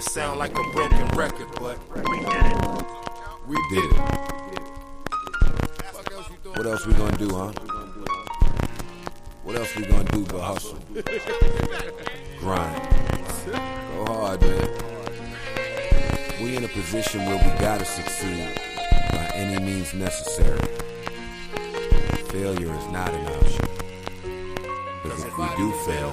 sound like a broken record, but we did it. We did it. What else we gonna do, huh? What else we gonna do but hustle? Grind. Go hard, man. We in a position where we gotta succeed by any means necessary. Failure is not an option. Because if we do fail,